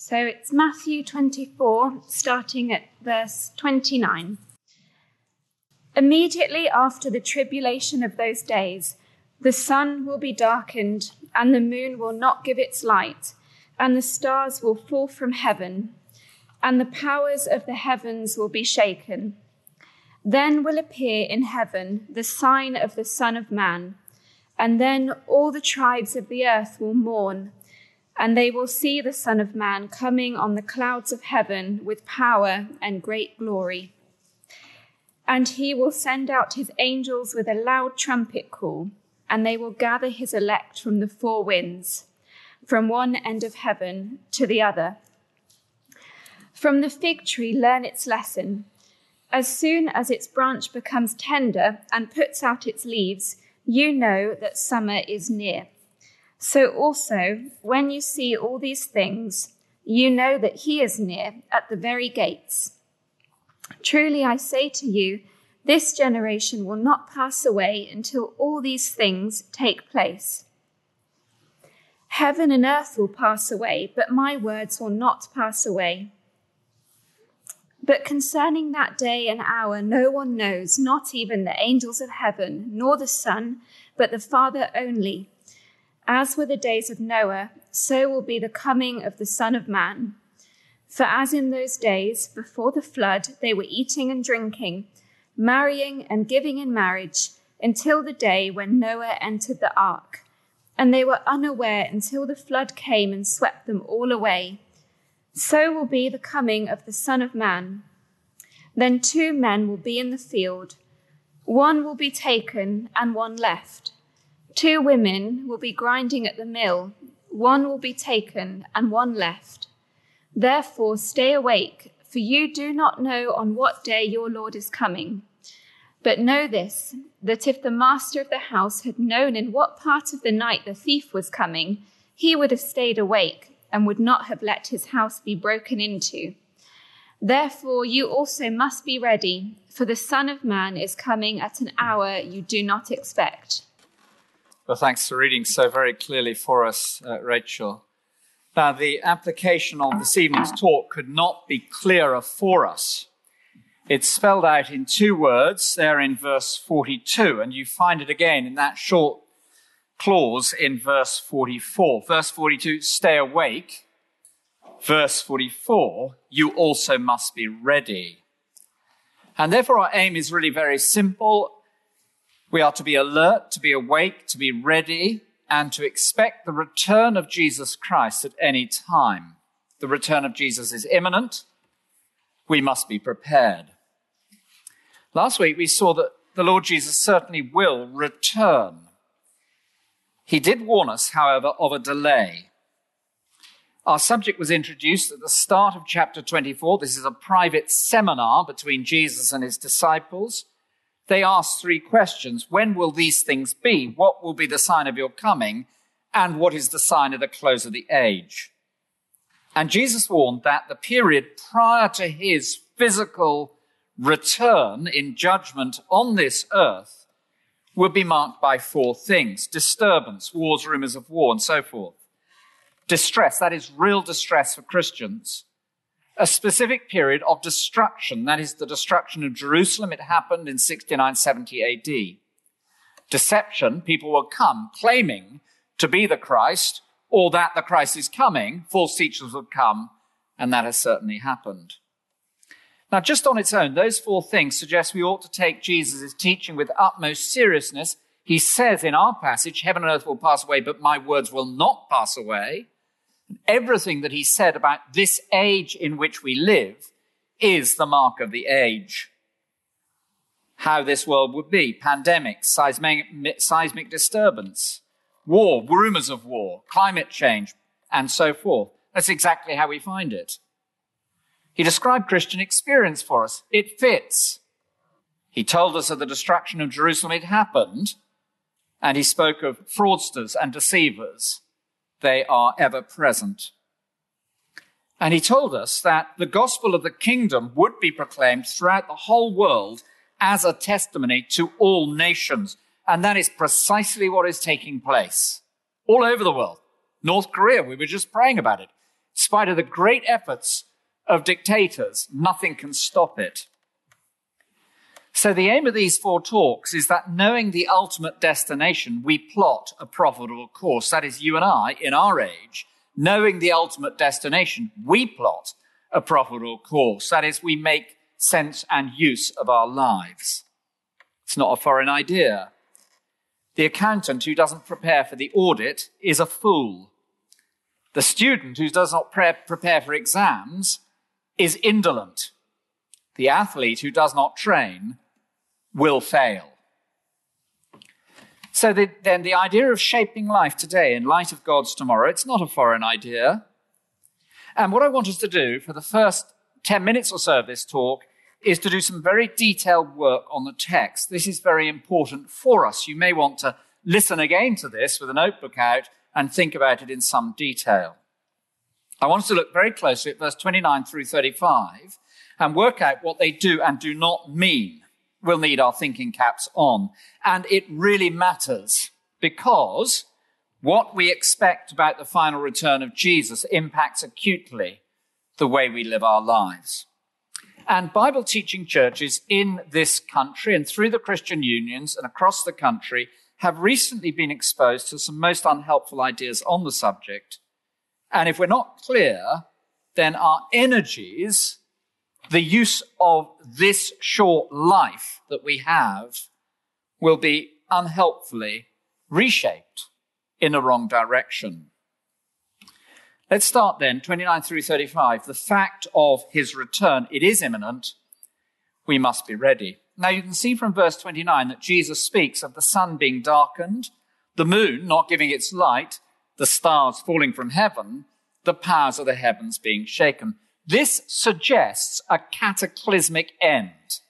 So it's Matthew 24, starting at verse 29. Immediately after the tribulation of those days, the sun will be darkened, and the moon will not give its light, and the stars will fall from heaven, and the powers of the heavens will be shaken. Then will appear in heaven the sign of the Son of Man, and then all the tribes of the earth will mourn, and they will see the Son of Man coming on the clouds of heaven with power and great glory. And he will send out his angels with a loud trumpet call, and they will gather his elect from the four winds, from one end of heaven to the other. From the fig tree learn its lesson. As soon as its branch becomes tender and puts out its leaves, you know that summer is near. So also, when you see all these things, you know that he is near at the very gates. Truly I say to you, this generation will not pass away until all these things take place. Heaven and earth will pass away, but my words will not pass away. But concerning that day and hour, no one knows, not even the angels of heaven, nor the Son, but the Father only. As were the days of Noah, so will be the coming of the Son of Man. For as in those days before the flood, they were eating and drinking, marrying and giving in marriage, until the day when Noah entered the ark. And they were unaware until the flood came and swept them all away. So will be the coming of the Son of Man. Then 2 men will be in the field. One will be taken and one left. 2 women will be grinding at the mill. One will be taken and one left. Therefore stay awake, for you do not know on what day your Lord is coming. But know this, that if the master of the house had known in what part of the night the thief was coming, he would have stayed awake and would not have let his house be broken into. Therefore you also must be ready, for the Son of Man is coming at an hour you do not expect. Well, thanks for reading so very clearly for us, Rachel. Now, the application of this evening's talk could not be clearer for us. It's spelled out in 2 words there in verse 42, and you find it again in that short clause in verse 44. Verse 42, stay awake. Verse 44, you also must be ready. And therefore our aim is really very simple. We are to be alert, to be awake, to be ready, and to expect the return of Jesus Christ at any time. The return of Jesus is imminent. We must be prepared. Last week we saw that the Lord Jesus certainly will return. He did warn us, however, of a delay. Our subject was introduced at the start of chapter 24. This is a private seminar between Jesus and his disciples. They asked 3 questions. When will these things be? What will be the sign of your coming? And what is the sign of the close of the age? And Jesus warned that the period prior to his physical return in judgment on this earth would be marked by 4 things: disturbance, wars, rumors of war, and so forth. Distress, that is real distress for Christians. A specific period of destruction, that is the destruction of Jerusalem. It happened in 69-70 AD. Deception, people will come claiming to be the Christ, or that the Christ is coming. False teachers will come, and that has certainly happened. Now, just on its own, those 4 things suggest we ought to take Jesus' teaching with utmost seriousness. He says in our passage, heaven and earth will pass away, but my words will not pass away. Everything that he said about this age in which we live is the mark of the age. How this world would be: pandemic, seismic disturbance, war, rumors of war, climate change, and so forth. That's exactly how we find it. He described Christian experience for us. It fits. He told us of the destruction of Jerusalem. It happened. And he spoke of fraudsters and deceivers. They are ever present. And he told us that the gospel of the kingdom would be proclaimed throughout the whole world as a testimony to all nations. And that is precisely what is taking place all over the world. North Korea, we were just praying about it. spite of the great efforts of dictators, nothing can stop it. So the aim of these 4 talks is that knowing the ultimate destination, we plot a profitable course. That is, you and I, in our age, knowing the ultimate destination, we plot a profitable course. That is, we make sense and use of our lives. It's not a foreign idea. The accountant who doesn't prepare for the audit is a fool. The student who does not prepare for exams is indolent. The athlete who does not train will fail. So then the idea of shaping life today in light of God's tomorrow, it's not a foreign idea. And what I want us to do for the first 10 minutes or so of this talk is to do some very detailed work on the text. This is very important for us. You may want to listen again to this with a notebook out and think about it in some detail. I want us to look very closely at verse 29 through 35 and work out what they do and do not mean. We'll need our thinking caps on. And it really matters because what we expect about the final return of Jesus impacts acutely the way we live our lives. And Bible teaching churches in this country and through the Christian unions and across the country have recently been exposed to some most unhelpful ideas on the subject. And if we're not clear, then our energies, the use of this short life that we have, will be unhelpfully reshaped in the wrong direction. Let's start then, 29 through 35. The fact of his return, it is imminent. We must be ready. Now you can see from verse 29 that Jesus speaks of the sun being darkened, the moon not giving its light, the stars falling from heaven, the powers of the heavens being shaken. This suggests a cataclysmic end.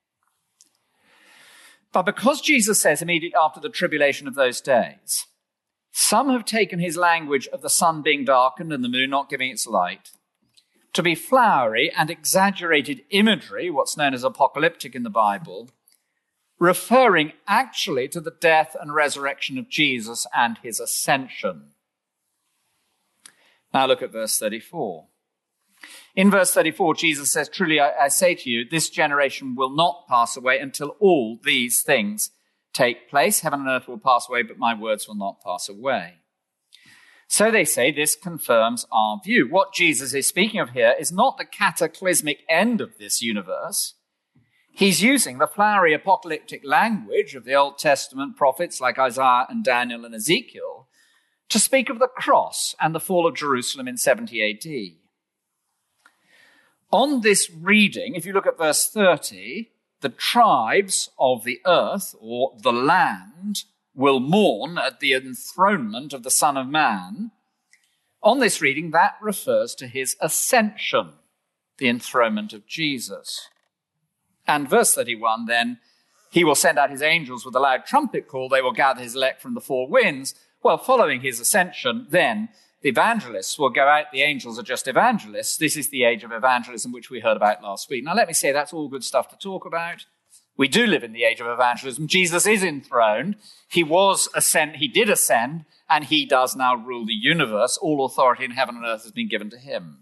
But because Jesus says immediately after the tribulation of those days, some have taken his language of the sun being darkened and the moon not giving its light to be flowery and exaggerated imagery, what's known as apocalyptic in the Bible, referring actually to the death and resurrection of Jesus and his ascension. Now look at verse 34. In verse 34, Jesus says, "Truly I say to you, this generation will not pass away until all these things take place. Heaven and earth will pass away, but my words will not pass away." So they say this confirms our view. What Jesus is speaking of here is not the cataclysmic end of this universe. He's using the flowery apocalyptic language of the Old Testament prophets like Isaiah and Daniel and Ezekiel to speak of the cross and the fall of Jerusalem in 70 AD. On this reading, if you look at verse 30, the tribes of the earth or the land will mourn at the enthronement of the Son of Man. On this reading, that refers to his ascension, the enthronement of Jesus. And verse 31, then, he will send out his angels with a loud trumpet call. They will gather his elect from the four winds. Well, following his ascension, then, the evangelists will go out. The angels are just evangelists. This is the age of evangelism, which we heard about last week. Now, let me say that's all good stuff to talk about. We do live in the age of evangelism. Jesus is enthroned. He did ascend, and he does now rule the universe. All authority in heaven and earth has been given to him.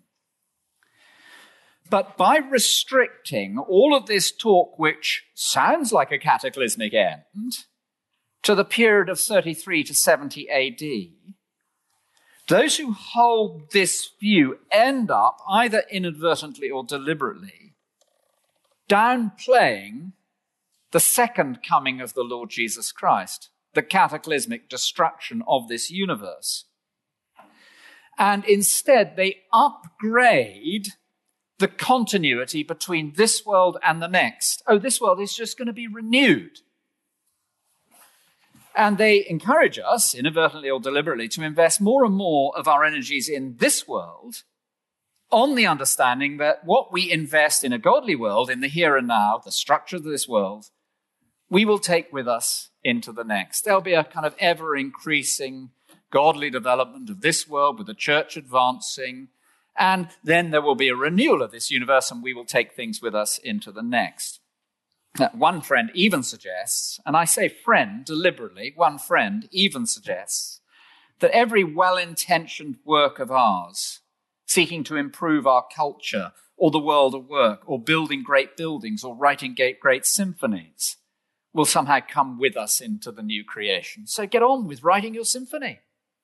But by restricting all of this talk, which sounds like a cataclysmic end, to the period of 33 to 70 AD, those who hold this view end up, either inadvertently or deliberately, downplaying the second coming of the Lord Jesus Christ, the cataclysmic destruction of this universe. And instead, they upgrade the continuity between this world and the next. Oh, this world is just going to be renewed. And they encourage us, inadvertently or deliberately, to invest more and more of our energies in this world on the understanding that what we invest in a godly world, in the here and now, the structure of this world, we will take with us into the next. There'll be a kind of ever-increasing godly development of this world with the church advancing, and then there will be a renewal of this universe, and we will take things with us into the next. One friend even suggests, and I say friend deliberately, one friend even suggests that every well-intentioned work of ours seeking to improve our culture or the world of work or building great buildings or writing great symphonies will somehow come with us into the new creation. So get on with writing your symphony.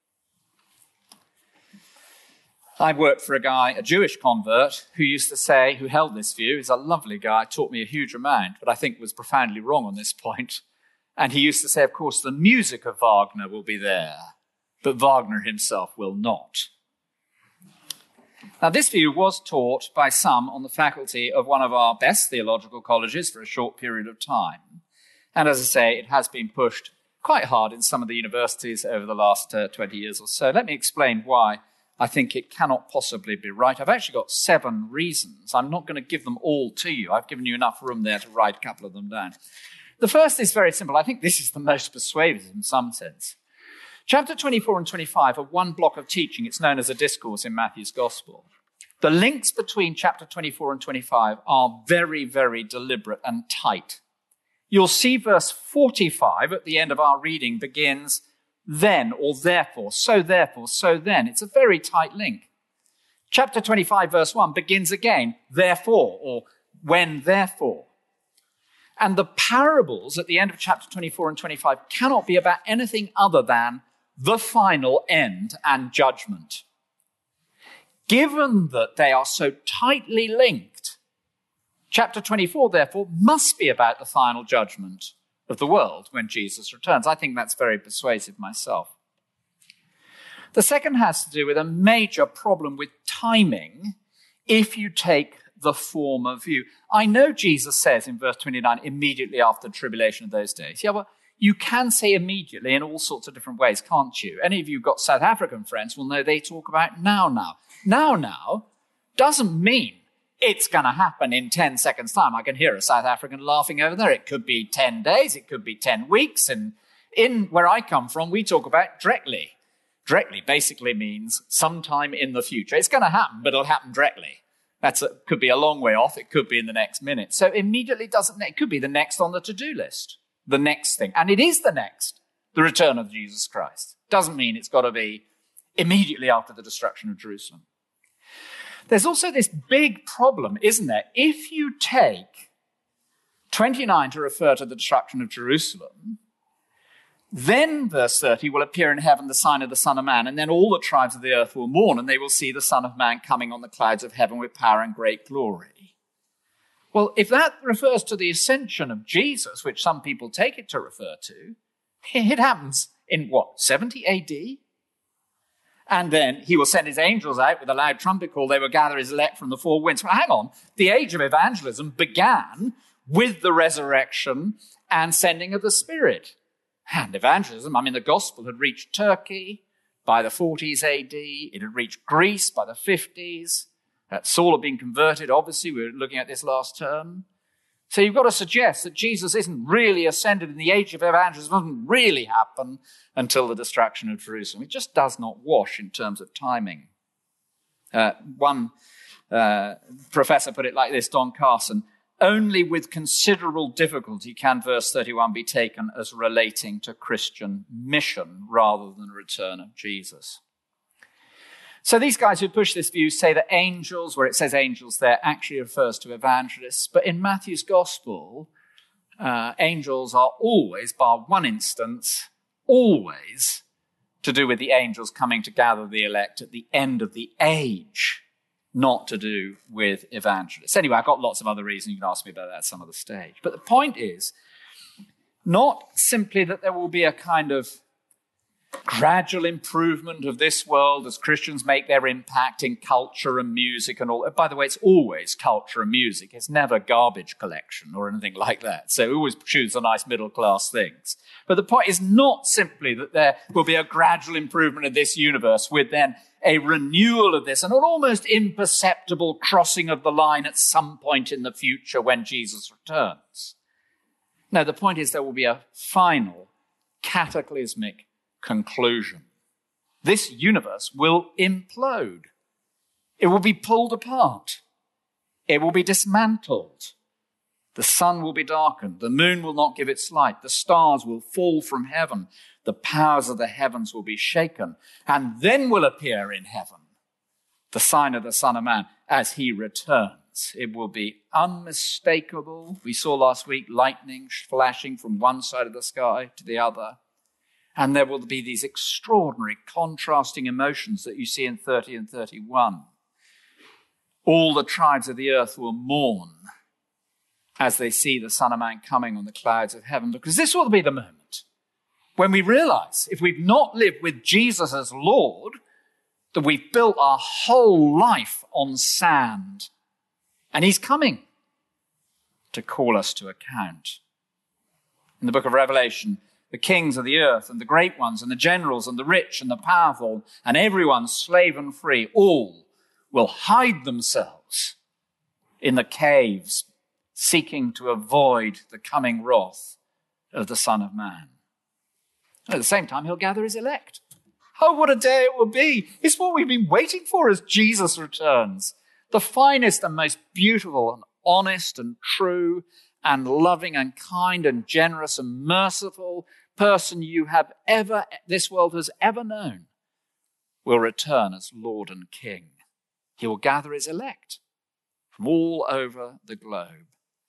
I worked for a guy, a Jewish convert, who used to say, who held this view. He's a lovely guy, taught me a huge amount, but I think was profoundly wrong on this point. And he used to say, of course, the music of Wagner will be there, but Wagner himself will not. Now, this view was taught by some on the faculty of one of our best theological colleges for a short period of time. And as I say, it has been pushed quite hard in some of the universities over the last 20 years or so. Let me explain why I think it cannot possibly be right. I've actually got 7 reasons. I'm not going to give them all to you. I've given you enough room there to write a couple of them down. The first is very simple. I think this is the most persuasive in some sense. Chapter 24 and 25 are one block of teaching. It's known as a discourse in Matthew's Gospel. The links between chapter 24 and 25 are very, very deliberate and tight. You'll see verse 45 at the end of our reading begins, then or therefore, so then. It's a very tight link. Chapter 25 verse 1 begins again, therefore, or when therefore. And the parables at the end of chapter 24 and 25 cannot be about anything other than the final end and judgment. Given that they are so tightly linked, chapter 24, therefore, must be about the final judgment of the world when Jesus returns. I think that's very persuasive myself. The second has to do with a major problem with timing if you take the former view. I know Jesus says in verse 29, immediately after the tribulation of those days. Yeah, well, you can say immediately in all sorts of different ways, can't you? Any of you who've got South African friends will know they talk about now. Now doesn't mean it's going to happen in 10 seconds' time. I can hear a South African laughing over there. It could be 10 days. It could be 10 weeks. And in where I come from, we talk about directly. Directly basically means sometime in the future. It's going to happen, but it'll happen directly. Could be a long way off. It could be in the next minute. So immediately it could be the next on the to-do list, the next thing. And it is the next, the return of Jesus Christ. Doesn't mean it's got to be immediately after the destruction of Jerusalem. There's also this big problem, isn't there? If you take 29 to refer to the destruction of Jerusalem, then verse 30 will appear in heaven the sign of the Son of Man, and then all the tribes of the earth will mourn, and they will see the Son of Man coming on the clouds of heaven with power and great glory. Well, if that refers to the ascension of Jesus, which some people take it to refer to, it happens in 70 AD? And then he will send his angels out with a loud trumpet call. They will gather his elect from the four winds. Well, hang on. The age of evangelism began with the resurrection and sending of the Spirit. And evangelism, the gospel had reached Turkey by the 40s AD. It had reached Greece by the 50s. Saul had been converted, obviously. We were looking at this last term. So you've got to suggest that Jesus isn't really ascended and the age of evangelism doesn't really happen until the destruction of Jerusalem. It just does not wash in terms of timing. One professor put it like this, Don Carson, only with considerable difficulty can verse 31 be taken as relating to Christian mission rather than the return of Jesus. So these guys who push this view say that angels, where it says angels there, actually refers to evangelists. But in Matthew's gospel, angels are always, bar one instance, always to do with the angels coming to gather the elect at the end of the age, not to do with evangelists. Anyway, I've got lots of other reasons. You can ask me about that at some other stage. But the point is not simply that there will be a kind of gradual improvement of this world as Christians make their impact in culture and music and all. By the way, it's always culture and music. It's never garbage collection or anything like that. So we always choose the nice middle-class things. But the point is not simply that there will be a gradual improvement of this universe with then a renewal of this and an almost imperceptible crossing of the line at some point in the future when Jesus returns. No, the point is there will be a final cataclysmic conclusion. This universe will implode. It will be pulled apart. It will be dismantled. The sun will be darkened. The moon will not give its light. The stars will fall from heaven. The powers of the heavens will be shaken. And then will appear in heaven the sign of the Son of Man as he returns. It will be unmistakable. We saw last week lightning flashing from one side of the sky to the other. And there will be these extraordinary contrasting emotions that you see in 30 and 31. All the tribes of the earth will mourn as they see the Son of Man coming on the clouds of heaven, because this will be the moment when we realize, if we've not lived with Jesus as Lord, that we've built our whole life on sand. And he's coming to call us to account. In the book of Revelation, the kings of the earth and the great ones and the generals and the rich and the powerful and everyone, slave and free, all will hide themselves in the caves, seeking to avoid the coming wrath of the Son of Man. At the same time, he'll gather his elect. Oh, what a day it will be. It's what we've been waiting for as Jesus returns. The finest and most beautiful and honest and true and loving and kind and generous and merciful person this world has ever known will return as Lord and King. He will gather his elect from all over the globe.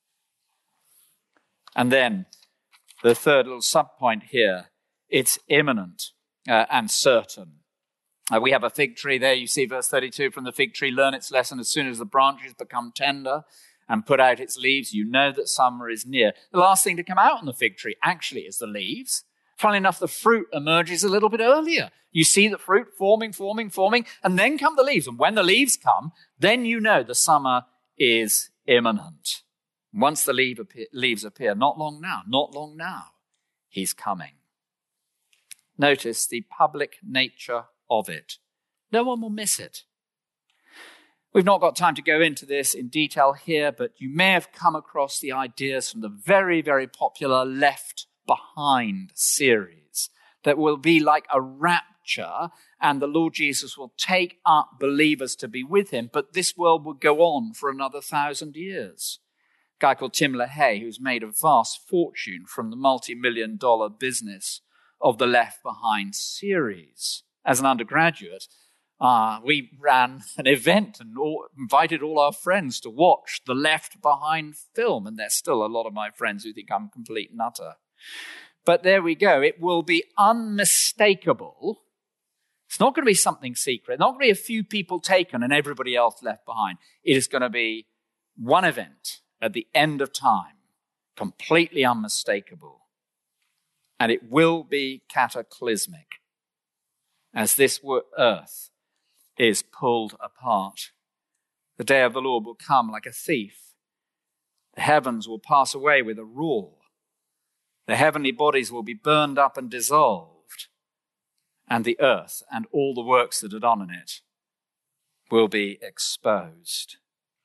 And then the third little subpoint here, it's imminent and certain. We have a fig tree there. You see verse 32, from the fig tree, learn its lesson. As soon as the branches become tender and put out its leaves, you know that summer is near. The last thing to come out on the fig tree actually is the leaves. Funnily enough, the fruit emerges a little bit earlier. You see the fruit forming, and then come the leaves. And when the leaves come, then you know the summer is imminent. Once the leaves appear, not long now, he's coming. Notice the public nature of it. No one will miss it. We've not got time to go into this in detail here, but you may have come across the ideas from the very, very popular Left Behind series that will be like a rapture, and the Lord Jesus will take up believers to be with him, but this world will go on for another 1,000 years. A guy called Tim LaHaye, who's made a vast fortune from the multi-million-dollar business of the Left Behind series. As an undergraduate, we ran an event and invited all our friends to watch the Left Behind film, and there's still a lot of my friends who think I'm a complete nutter. But there we go. It will be unmistakable. It's not going to be something secret. Not going to be a few people taken and everybody else left behind. It is going to be one event at the end of time, completely unmistakable. And it will be cataclysmic as this earth is pulled apart. The day of the Lord will come like a thief. The heavens will pass away with a roar. The heavenly bodies will be burned up and dissolved. And the earth and all the works that are done in it will be exposed.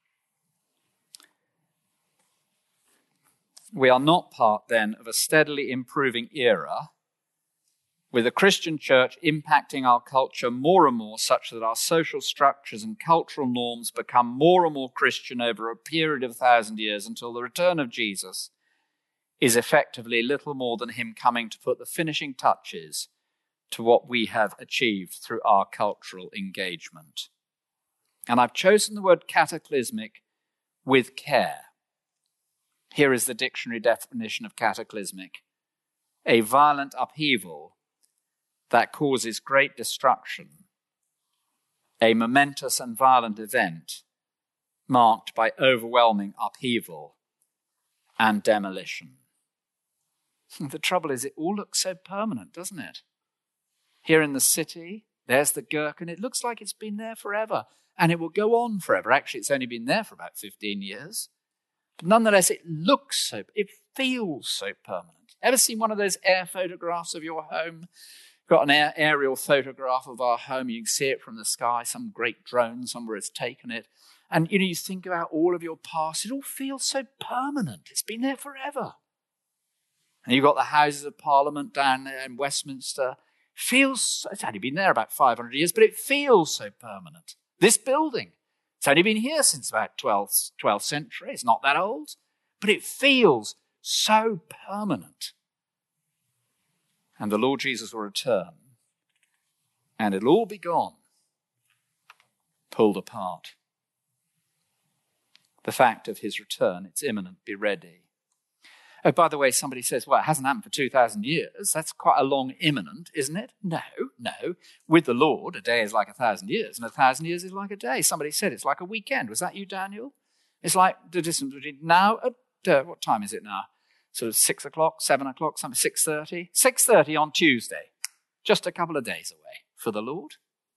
We are not part then of a steadily improving era with the Christian church impacting our culture more and more, such that our social structures and cultural norms become more and more Christian over a period of 1,000 years until the return of Jesus is effectively little more than him coming to put the finishing touches to what we have achieved through our cultural engagement. And I've chosen the word cataclysmic with care. Here is the dictionary definition of cataclysmic: a violent upheaval that causes great destruction, a momentous and violent event marked by overwhelming upheaval and demolition. The trouble is, it all looks so permanent, doesn't it? Here in the city, there's the Gherkin. It looks like it's been there forever, and it will go on forever. Actually, it's only been there for about 15 years. But nonetheless, it feels so permanent. Ever seen one of those air photographs of your home? Got an aerial photograph of our home. You can see it from the sky. Some great drone somewhere has taken it. And, you think about all of your past. It all feels so permanent. It's been there forever. And you've got the Houses of Parliament down there in Westminster. It's only been there about 500 years, but it feels so permanent. This building, it's only been here since about 12th century. It's not that old, but it feels so permanent. And the Lord Jesus will return, and it'll all be gone. pulled apart. The fact of his return, it's imminent, be ready. Oh, by the way, somebody says, well, it hasn't happened for 2,000 years. That's quite a long imminent, isn't it? No. With the Lord, a day is like 1,000 years, and 1,000 years is like a day. Somebody said it's like a weekend. Was that you, Daniel? It's like the distance between now and, what time is it now? Sort of 6 o'clock, 7 o'clock, something, 6:30? 6:30 on Tuesday. Just a couple of days away for the Lord.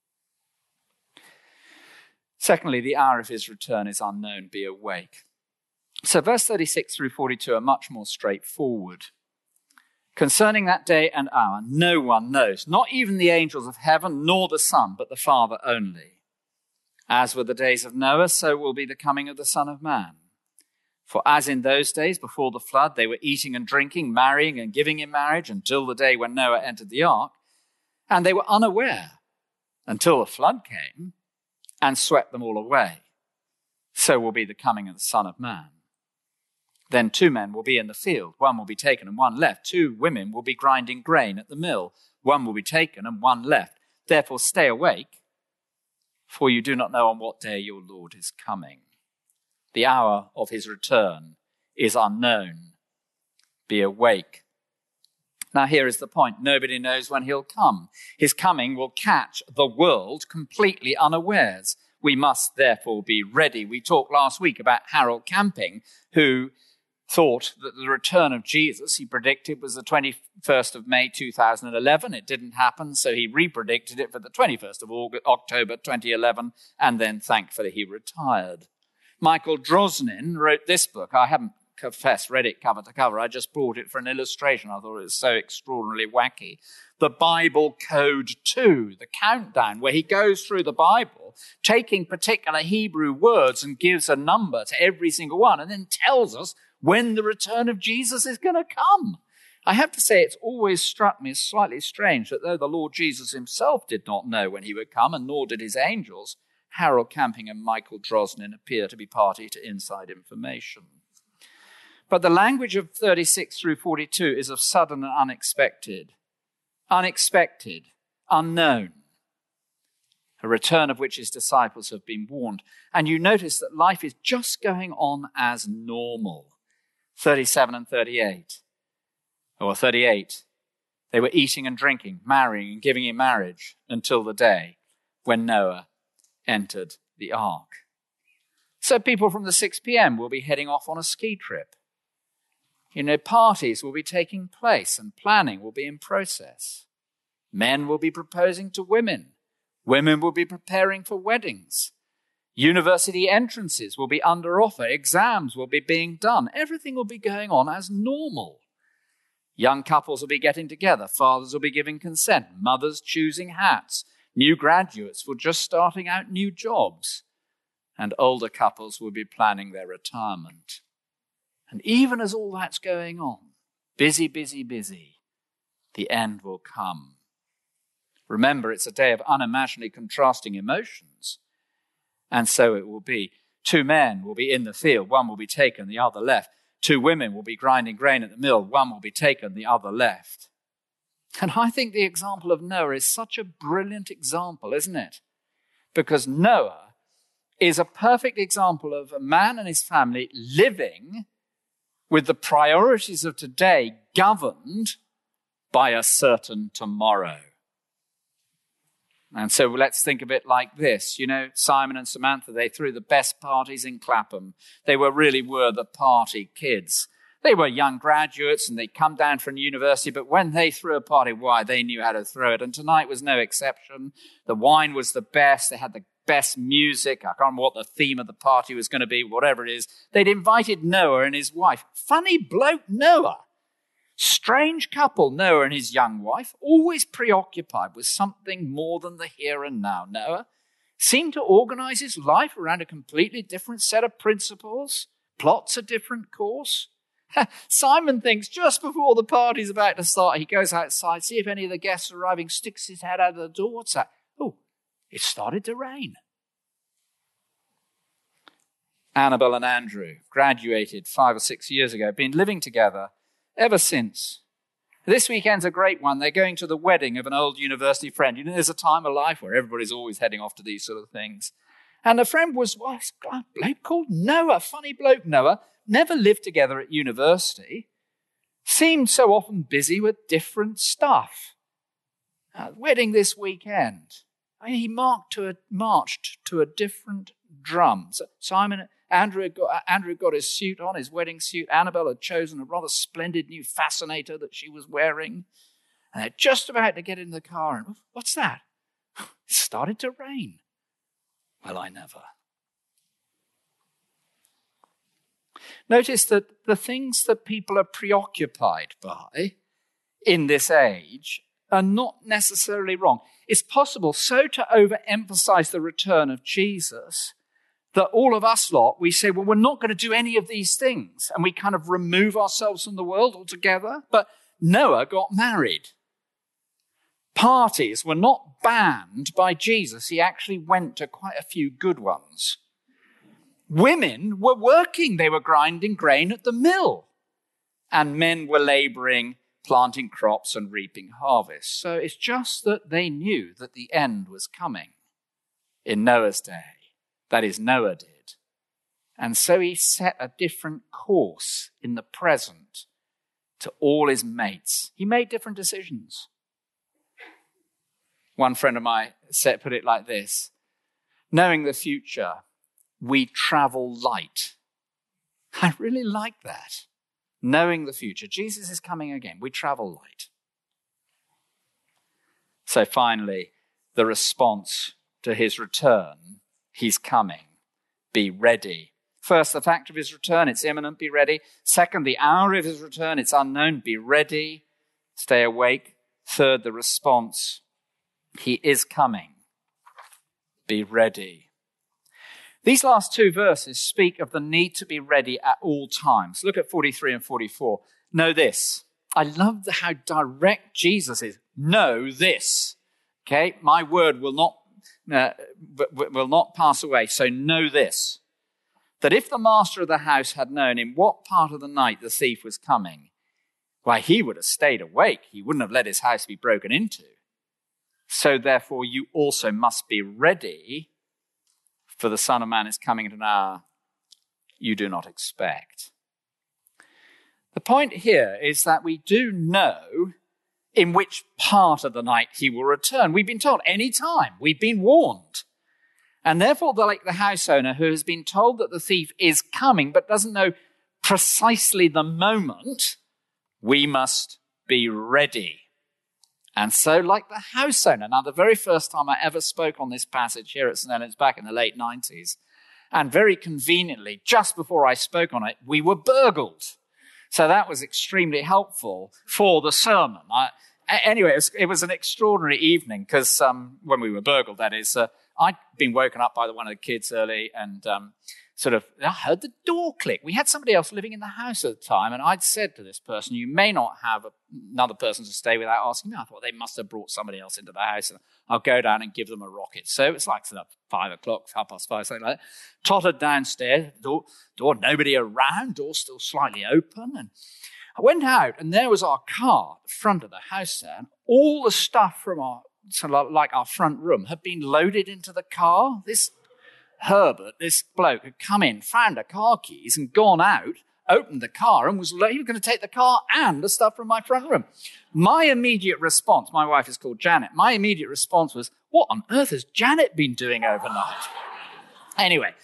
Secondly, the hour of his return is unknown. Be awake. So verse 36 through 42 are much more straightforward. Concerning that day and hour, no one knows, not even the angels of heaven, nor the Son, but the Father only. As were the days of Noah, so will be the coming of the Son of Man. For as in those days before the flood, they were eating and drinking, marrying and giving in marriage until the day when Noah entered the ark, and they were unaware until the flood came and swept them all away. So will be the coming of the Son of Man. Then 2 men will be in the field. One will be taken and one left. 2 women will be grinding grain at the mill. One will be taken and one left. Therefore stay awake, for you do not know on what day your Lord is coming. The hour of his return is unknown. Be awake. Now here is the point. Nobody knows when he'll come. His coming will catch the world completely unawares. We must therefore be ready. We talked last week about Harold Camping, who thought that the return of Jesus, he predicted, was the 21st of May 2011. It didn't happen, so he re-predicted it for the 21st of October 2011, and then thankfully he retired. Michael Drosnin wrote this book. I haven't, confess, read it cover to cover. I just bought it for an illustration. I thought it was so extraordinarily wacky. The Bible Code 2, the countdown, where he goes through the Bible, taking particular Hebrew words and gives a number to every single one, and then tells us when the return of Jesus is going to come. I have to say, it's always struck me as slightly strange that though the Lord Jesus himself did not know when he would come, and nor did his angels, Harold Camping and Michael Drosnin appear to be party to inside information. But the language of 36 through 42 is of sudden and unexpected, unknown, a return of which his disciples have been warned. And you notice that life is just going on as normal. 37 and 38, or 38, they were eating and drinking, marrying and giving in marriage until the day when Noah entered the ark. So people from the 6 p.m. will be heading off on a ski trip. Parties will be taking place and planning will be in process. Men will be proposing to women. Women will be preparing for weddings. University entrances will be under offer. Exams will be being done. Everything will be going on as normal. Young couples will be getting together. Fathers will be giving consent. Mothers choosing hats. New graduates will just starting out new jobs. And older couples will be planning their retirement. And even as all that's going on, busy, the end will come. Remember, it's a day of unimaginably contrasting emotions. And so it will be. 2 men will be in the field. One will be taken, the other left. 2 women will be grinding grain at the mill. One will be taken, the other left. And I think the example of Noah is such a brilliant example, isn't it? Because Noah is a perfect example of a man and his family living with the priorities of today governed by a certain tomorrow. And so let's think of it like this. Simon and Samantha, they threw the best parties in Clapham. They really were the party kids. They were young graduates and they'd come down from university, but when they threw a party, they knew how to throw it. And tonight was no exception. The wine was the best. They had the best music. I can't remember what the theme of the party was going to be, whatever it is. They'd invited Noah and his wife. Funny bloke, Noah. Strange couple, Noah and his young wife, always preoccupied with something more than the here and now. Noah seemed to organize his life around a completely different set of principles, plots a different course. Simon thinks just before the party's about to start, he goes outside, see if any of the guests are arriving, sticks his head out of the door. What's that? Oh, it started to rain. Annabelle and Andrew graduated 5 or 6 years ago, been living together ever since. This weekend's a great one. They're going to the wedding of an old university friend. There's a time of life where everybody's always heading off to these sort of things. And the friend was a bloke called Noah, funny bloke Noah, never lived together at university, seemed so often busy with different stuff. Wedding this weekend. He marched to a different drum. So Andrew got his suit on, his wedding suit. Annabelle had chosen a rather splendid new fascinator that she was wearing. And they're just about to get in the car. And what's that? It started to rain. Well, I never. Notice that the things that people are preoccupied by in this age are not necessarily wrong. It's possible so to overemphasize the return of Jesus that all of us lot, we say, well, we're not going to do any of these things. And we kind of remove ourselves from the world altogether. But Noah got married. Parties were not banned by Jesus. He actually went to quite a few good ones. Women were working. They were grinding grain at the mill. And men were laboring, planting crops and reaping harvests. So it's just that they knew that the end was coming in Noah's day. That is, Noah did. And so he set a different course in the present to all his mates. He made different decisions. One friend of mine put it like this: knowing the future, we travel light. I really like that. Knowing the future. Jesus is coming again. We travel light. So finally, the response to his return: he's coming. Be ready. First, the fact of his return, it's imminent, be ready. Second, the hour of his return, it's unknown, be ready. Stay awake. Third, the response: he is coming. Be ready. These last two verses speak of the need to be ready at all times. Look at 43 and 44. Know this. I love how direct Jesus is. Know this. Okay, my word will not pass away. So know this, that if the master of the house had known in what part of the night the thief was coming, why, he would have stayed awake. He wouldn't have let his house be broken into. So therefore, you also must be ready, for the Son of Man is coming at an hour you do not expect. The point here is that we do know in which part of the night he will return. We've been told any time. We've been warned. And therefore, like the house owner who has been told that the thief is coming but doesn't know precisely the moment, we must be ready. And so, like the house owner, now the very first time I ever spoke on this passage here at St. Helens back in the late 90s, and very conveniently, just before I spoke on it, we were burgled. So that was extremely helpful for the sermon. Anyway, it was an extraordinary evening because when we were burgled, that is, I'd been woken up by one of the kids early and I heard the door click. We had somebody else living in the house at the time, and I'd said to this person, you may not have another person to stay without asking me. I thought they must have brought somebody else into the house, and I'll go down and give them a rocket. So it was like 5 o'clock, 5:30, something like that. Tottered downstairs, door, nobody around, door still slightly open, and I went out, and there was our car at the front of the house there, and all the stuff from our front room had been loaded into the car. This Herbert, this bloke, had come in, found the car keys and gone out, opened the car and he was going to take the car and the stuff from my front room. My immediate response, my wife is called Janet, my immediate response was, what on earth has Janet been doing overnight? Anyway,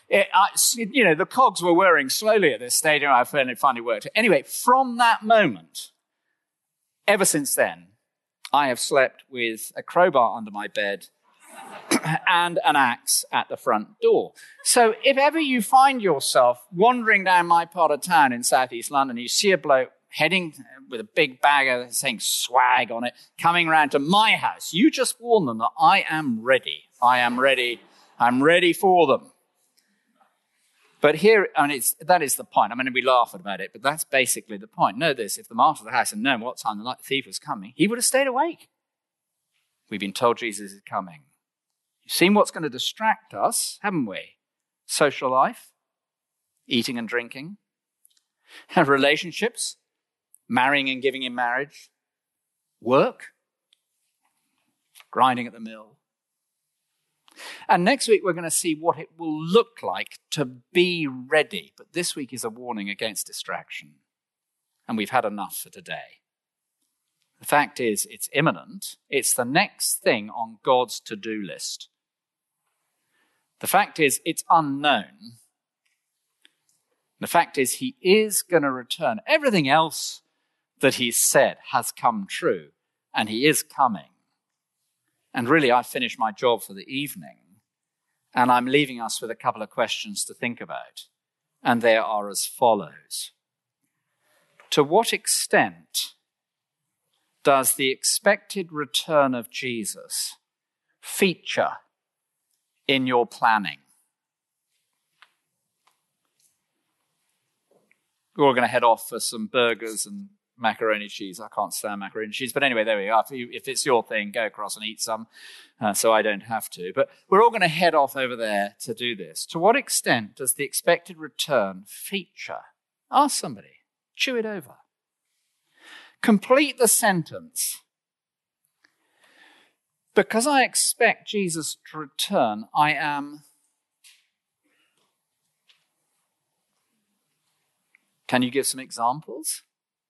the cogs were whirring slowly at this stage and I finally worked. Anyway, from that moment, ever since then, I have slept with a crowbar under my bed and an axe at the front door. So if ever you find yourself wandering down my part of town in southeast London, you see a bloke heading with a big bag saying swag on it, coming round to my house, you just warn them that I am ready. I am ready. I'm ready for them. But here, that is the point. We laugh about it, but that's basically the point. Know this, if the master of the house had known what time the thief was coming, he would have stayed awake. We've been told Jesus is coming. You've seen what's going to distract us, haven't we? Social life, eating and drinking, relationships, marrying and giving in marriage, work, grinding at the mill. And next week, we're going to see what it will look like to be ready. But this week is a warning against distraction. And we've had enough for today. The fact is, it's imminent. It's the next thing on God's to-do list. The fact is, it's unknown. The fact is, he is going to return. Everything else that he's said has come true, and he is coming. And really, I've finished my job for the evening, and I'm leaving us with a couple of questions to think about. And they are as follows. To what extent does the expected return of Jesus feature in your planning? We're all going to head off for some burgers and macaroni cheese. I can't stand macaroni cheese. But anyway, there we are. If it's your thing, go across and eat some so I don't have to. But we're all going to head off over there to do this. To what extent does the expected return feature? Ask somebody. Chew it over. Complete the sentence. Because I expect Jesus to return, I am... Can you give some examples?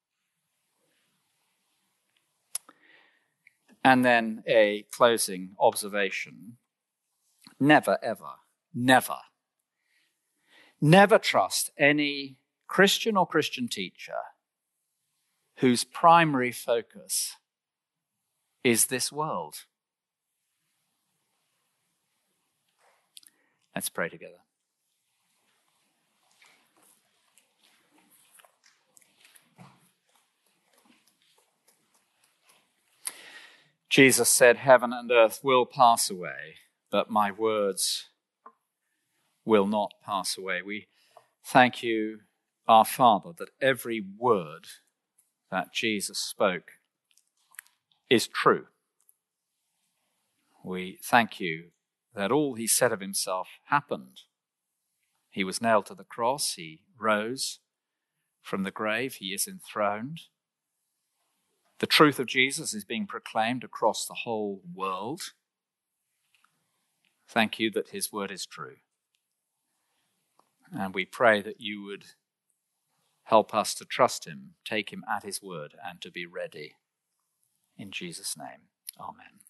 And then a closing observation. Never, ever, never, never trust any Christian or Christian teacher whose primary focus is this world. Let's pray together. Jesus said, heaven and earth will pass away, but my words will not pass away. We thank you, our Father, that every word that Jesus spoke is true. We thank you that all he said of himself happened. He was nailed to the cross. He rose from the grave. He is enthroned. The truth of Jesus is being proclaimed across the whole world. Thank you that his word is true. And we pray that you would help us to trust him, take him at his word, and to be ready. In Jesus' name, amen.